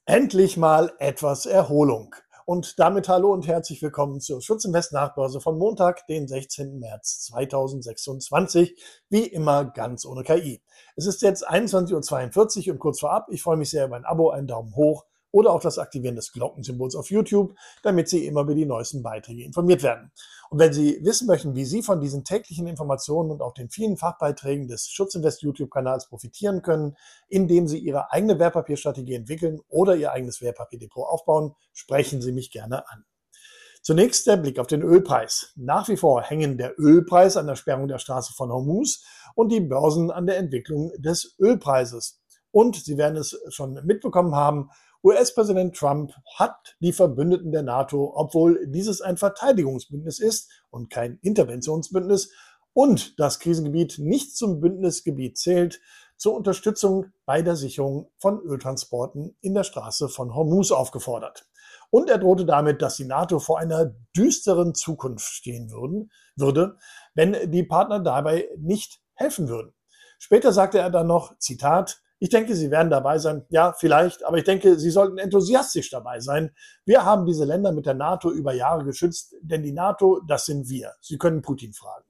Endlich mal etwas Erholung. Und damit hallo und herzlich willkommen zur Schutzinvest Nachbörse von Montag, den 16. März 2026. Wie immer ganz ohne KI. Es ist jetzt 21:42 Uhr und kurz vorab, ich freue mich sehr über ein Abo, einen Daumen hoch oder auch das Aktivieren des Glockensymbols auf YouTube, damit Sie immer über die neuesten Beiträge informiert werden. Und wenn Sie wissen möchten, wie Sie von diesen täglichen Informationen und auch den vielen Fachbeiträgen des Schutzinvest YouTube-Kanals profitieren können, indem Sie Ihre eigene Wertpapierstrategie entwickeln oder Ihr eigenes Wertpapierdepot aufbauen, sprechen Sie mich gerne an. Zunächst der Blick auf den Ölpreis. Nach wie vor hängen der Ölpreis an der Sperrung der Straße von Hormuz und die Börsen an der Entwicklung des Ölpreises. Und Sie werden es schon mitbekommen haben, US-Präsident Trump hat die Verbündeten der NATO, obwohl dieses ein Verteidigungsbündnis ist und kein Interventionsbündnis und das Krisengebiet nicht zum Bündnisgebiet zählt, zur Unterstützung bei der Sicherung von Öltransporten in der Straße von Hormuz aufgefordert. Und er drohte damit, dass die NATO vor einer düsteren Zukunft stehen würde, wenn die Partner dabei nicht helfen würden. Später sagte er dann noch, Zitat, ich denke, Sie werden dabei sein. Ja, vielleicht, aber ich denke, Sie sollten enthusiastisch dabei sein. Wir haben diese Länder mit der NATO über Jahre geschützt, denn die NATO, das sind wir. Sie können Putin fragen.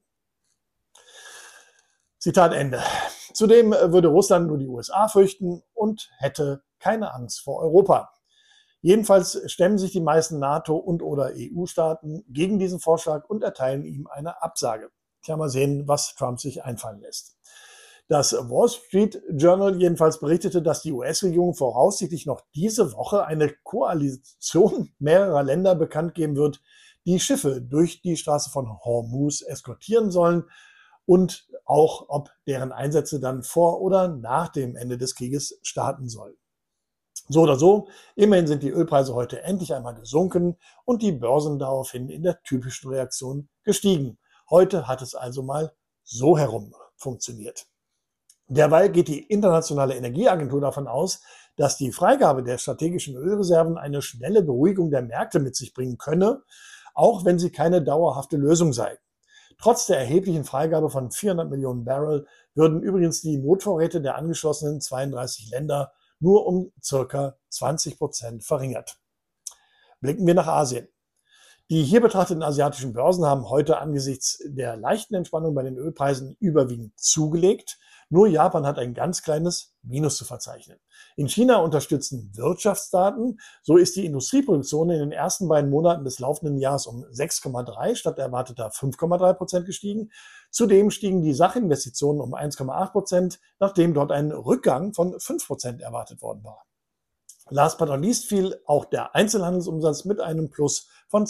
Zitat Ende. Zudem würde Russland nur die USA fürchten und hätte keine Angst vor Europa. Jedenfalls stemmen sich die meisten NATO- und/oder EU-Staaten gegen diesen Vorschlag und erteilen ihm eine Absage. Ich mal sehen, was Trump sich einfallen lässt. Das Wall Street Journal jedenfalls berichtete, dass die US-Regierung voraussichtlich noch diese Woche eine Koalition mehrerer Länder bekannt geben wird, die Schiffe durch die Straße von Hormuz eskortieren sollen und auch, ob deren Einsätze dann vor oder nach dem Ende des Krieges starten sollen. So oder so, immerhin sind die Ölpreise heute endlich einmal gesunken und die Börsen daraufhin in der typischen Reaktion gestiegen. Heute hat es also mal so herum funktioniert. Derweil geht die Internationale Energieagentur davon aus, dass die Freigabe der strategischen Ölreserven eine schnelle Beruhigung der Märkte mit sich bringen könne, auch wenn sie keine dauerhafte Lösung sei. Trotz der erheblichen Freigabe von 400 Millionen Barrel würden übrigens die Notvorräte der angeschlossenen 32 Länder nur um ca. 20% verringert. Blicken wir nach Asien. Die hier betrachteten asiatischen Börsen haben heute angesichts der leichten Entspannung bei den Ölpreisen überwiegend zugelegt. Nur Japan hat ein ganz kleines Minus zu verzeichnen. In China unterstützen Wirtschaftsdaten. So ist die Industrieproduktion in den ersten beiden Monaten des laufenden Jahres um 6,3 statt erwarteter 5,3% gestiegen. Zudem stiegen die Sachinvestitionen um 1,8%, nachdem dort ein Rückgang von 5% erwartet worden war. Last but not least fiel auch der Einzelhandelsumsatz mit einem Plus von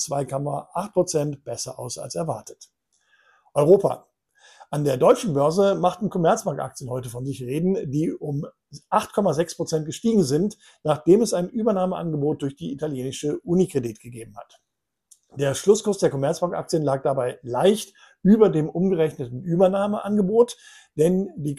2,8% besser aus als erwartet. Europa. An der deutschen Börse machten Commerzbank-Aktien heute von sich reden, die um 8,6% gestiegen sind, nachdem es ein Übernahmeangebot durch die italienische Unicredit gegeben hat. Der Schlusskurs der Commerzbank-Aktien lag dabei leicht über dem umgerechneten Übernahmeangebot, denn die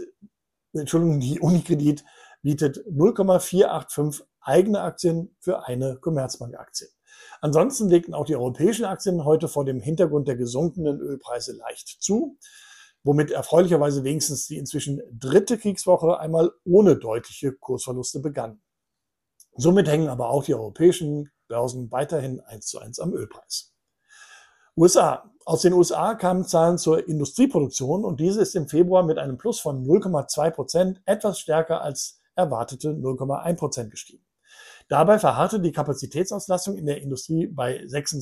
Unicredit bietet 0,485 eigene Aktien für eine Commerzbank-Aktie. Ansonsten legten auch die europäischen Aktien heute vor dem Hintergrund der gesunkenen Ölpreise leicht zu, womit erfreulicherweise wenigstens die inzwischen dritte Kriegswoche einmal ohne deutliche Kursverluste begann. Somit hängen aber auch die europäischen Börsen weiterhin 1:1 am Ölpreis. USA. Aus den USA kamen Zahlen zur Industrieproduktion und diese ist im Februar mit einem Plus von 0,2% etwas stärker als erwartete 0,1% gestiegen. Dabei verharrte die Kapazitätsauslastung in der Industrie bei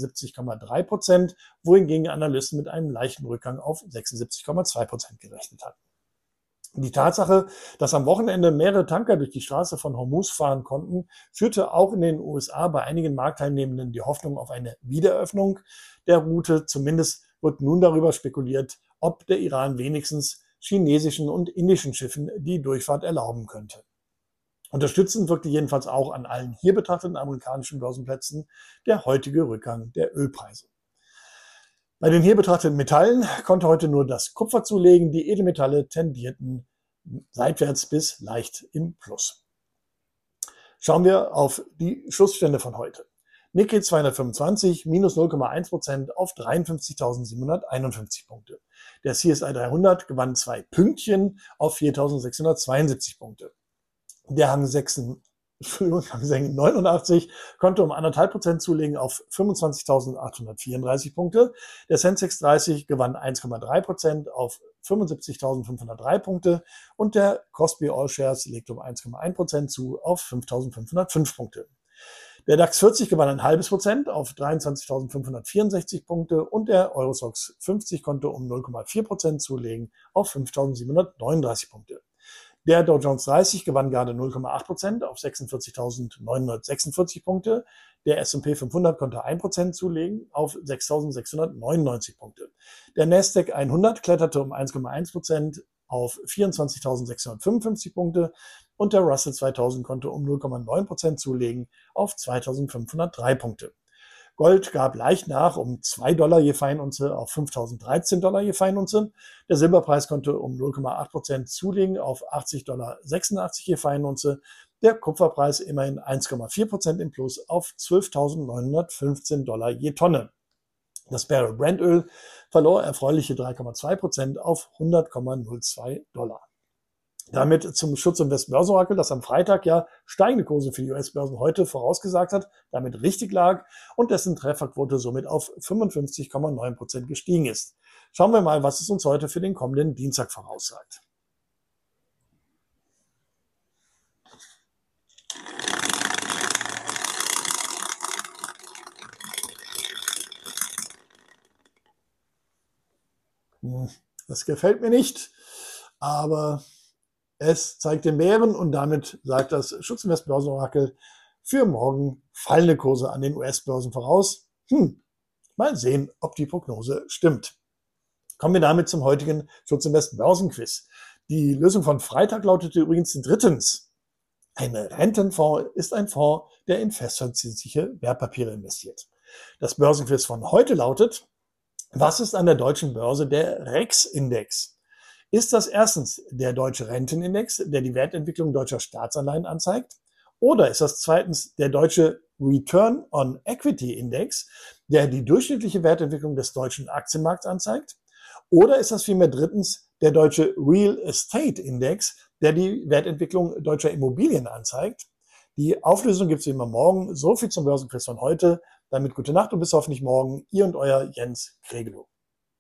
76,3%, wohingegen Analysten mit einem leichten Rückgang auf 76,2% gerechnet hatten. Die Tatsache, dass am Wochenende mehrere Tanker durch die Straße von Hormuz fahren konnten, führte auch in den USA bei einigen Marktteilnehmenden die Hoffnung auf eine Wiedereröffnung der Route. Zumindest wird nun darüber spekuliert, ob der Iran wenigstens chinesischen und indischen Schiffen die Durchfahrt erlauben könnte. Unterstützend wirkte jedenfalls auch an allen hier betrachteten amerikanischen Börsenplätzen der heutige Rückgang der Ölpreise. Bei den hier betrachteten Metallen konnte heute nur das Kupfer zulegen. Die Edelmetalle tendierten seitwärts bis leicht im Plus. Schauen wir auf die Schlussstände von heute. Nikkei 225 minus 0,1% auf 53.751 Punkte. Der CSI 300 gewann 2 Pünktchen auf 4.672 Punkte. Der Hang Sechsen Entschuldigung, Hang Seng 89 konnte um 1,5% zulegen auf 25.834 Punkte. Der Sensex 30 gewann 1,3% auf 75.503 Punkte und der Kospi All Shares legte um 1,1% zu auf 5.505 Punkte. Der DAX 40 gewann 0,5% auf 23.564 Punkte und der Eurostoxx 50 konnte um 0,4% zulegen auf 5.739 Punkte. Der Dow Jones 30 gewann gerade 0,8% auf 46.946 Punkte. Der S&P 500 konnte 1% zulegen auf 6.699 Punkte. Der Nasdaq 100 kletterte um 1,1% auf 24.655 Punkte und der Russell 2000 konnte um 0,9% zulegen auf 2.503 Punkte. Gold gab leicht nach um $2 je Feinunze auf $5.013 je Feinunze. Der Silberpreis konnte um 0,8% zulegen auf $80,86 je Feinunze. Der Kupferpreis immerhin 1,4% im Plus auf $12.915 je Tonne. Das Barrel Brent-Öl verlor erfreuliche 3,2% auf $100,02. Damit zum Schutz- und Westbörsenorakel, das am Freitag ja steigende Kurse für die US-Börsen heute vorausgesagt hat, damit richtig lag und dessen Trefferquote somit auf 55,9% gestiegen ist. Schauen wir mal, was es uns heute für den kommenden Dienstag voraussagt. Das gefällt mir nicht, aber es zeigt den Bären und damit sagt das Schutz- und Westbörsenorakel für morgen fallende Kurse an den US-Börsen voraus. Mal sehen, ob die Prognose stimmt. Kommen wir damit zum heutigen Schutz- und Westbörsenquiz. Die Lösung von Freitag lautete übrigens drittens. Ein Rentenfonds ist ein Fonds, der in festverzinsliche Wertpapiere investiert. Das Börsenquiz von heute lautet: Was ist an der deutschen Börse der REX-Index? Ist das erstens der deutsche Rentenindex, der die Wertentwicklung deutscher Staatsanleihen anzeigt? Oder ist das zweitens der deutsche Return on Equity Index, der die durchschnittliche Wertentwicklung des deutschen Aktienmarkts anzeigt? Oder ist das vielmehr drittens der deutsche Real Estate Index, der die Wertentwicklung deutscher Immobilien anzeigt? Die Auflösung gibt es wie immer morgen. So viel zum Börsenquiz von heute. Damit gute Nacht und bis hoffentlich morgen. Ihr und euer Jens Kregelow.